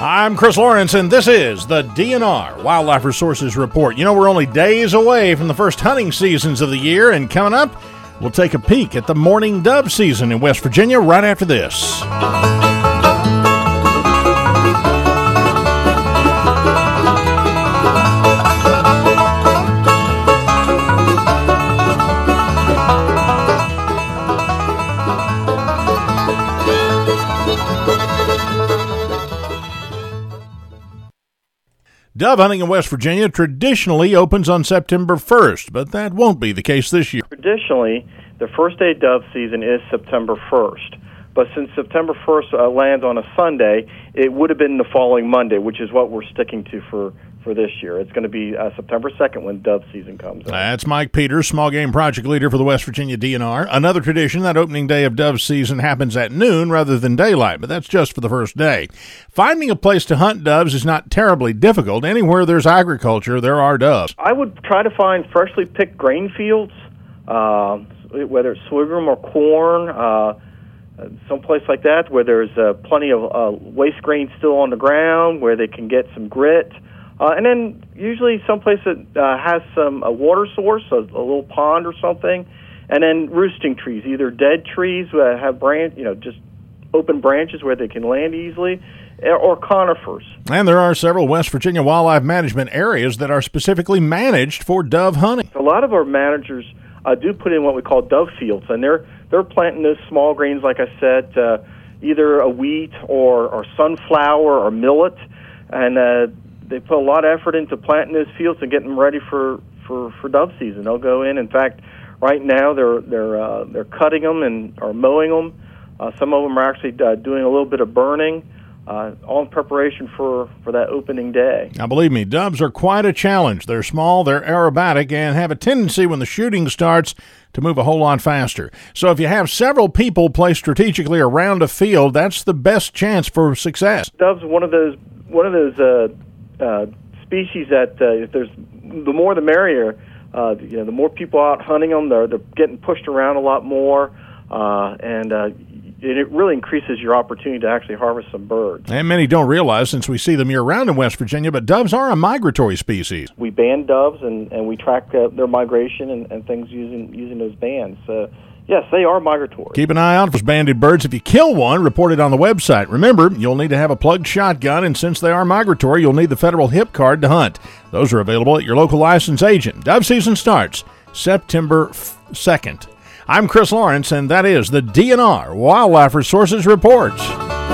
I'm Chris Lawrence, and this is the DNR Wildlife Resources Report. You know, we're only days away from the first hunting seasons of the year, and coming up, we'll take a peek at the mourning dove season in West Virginia right after this. Dove hunting in West Virginia traditionally opens on September 1st, but that won't be the case this year. Traditionally, the first day dove season is September 1st. But since September 1st lands on a Sunday, it would have been the following Monday, which is what we're sticking to for this year. It's going to be September 2nd when dove season comes. That's Mike Peters, small game project leader for the West Virginia DNR. Another tradition, that opening day of dove season happens at noon rather than daylight, but that's just for the first day. Finding a place to hunt doves is not terribly difficult. Anywhere there's agriculture, there are doves. I would try to find freshly picked grain fields, whether it's sorghum or corn, someplace like that where there's plenty of waste grain still on the ground, where they can get some grit. And then usually someplace that has a water source, a little pond or something, and then roosting trees, either dead trees that have just open branches where they can land easily, or conifers. And there are several West Virginia wildlife management areas that are specifically managed for dove hunting. A lot of our managers do put in what we call dove fields, and they're planting those small grains, like I said, either a wheat or sunflower or millet, and they put a lot of effort into planting those fields and getting them ready for dove season. They'll go in. In fact, right now they're cutting them and or mowing them. Some of them are actually doing a little bit of burning, all in preparation for that opening day. Now, believe me, doves are quite a challenge. They're small, they're aerobatic, and have a tendency when the shooting starts to move a whole lot faster. So if you have several people placed strategically around a field, that's the best chance for success. Doves are one of those species that if there's the more the merrier. The more people out hunting them, they're getting pushed around a lot more, and it really increases your opportunity to actually harvest some birds. And many don't realize, since we see them year-round in West Virginia, but doves are a migratory species. We band doves, and we track their migration and things using those bands. So, yes, they are migratory. Keep an eye out for banded birds. If you kill one, report it on the website. Remember, you'll need to have a plugged shotgun, and since they are migratory, you'll need the federal hip card to hunt. Those are available at your local license agent. Dove season starts September 2nd. I'm Chris Lawrence, and that is the DNR Wildlife Resources Report.